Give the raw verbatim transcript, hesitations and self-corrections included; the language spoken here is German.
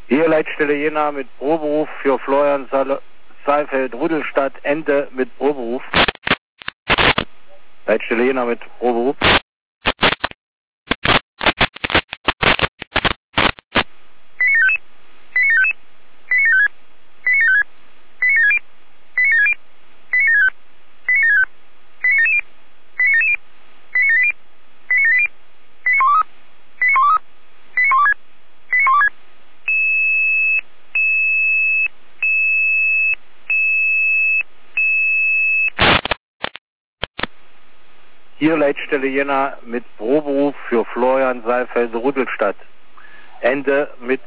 Hier Leitstelle Jena mit Proberuf für Florian Saalfeld Ruddelstadt, Ende mit Proberuf. Leitstelle Jena mit Proberuf. Hier Leitstelle Jena mit Proberuf für Florian Saalfeld Ruddelstadt, Ende mit